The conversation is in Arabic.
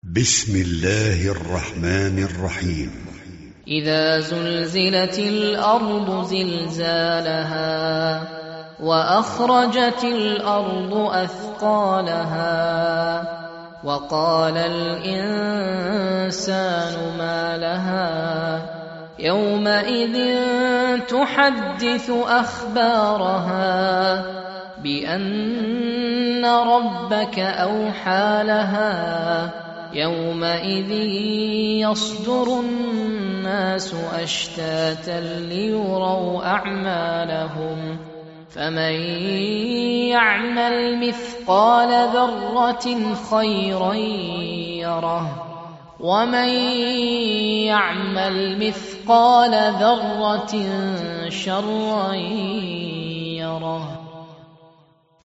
بسم الله الرحمن الرحيم. إذا زلزلت الأرض زلزالها وأخرجت الأرض أثقالها وقال الإنسان ما لها يومئذ تحدث أخبارها بأن ربك أوحى لها يومئذ يصدر الناس أشتاتا ليروا أعمالهم فمن يعمل مثقال ذرة خيرا يره ومن يعمل مثقال ذرة شرا يره.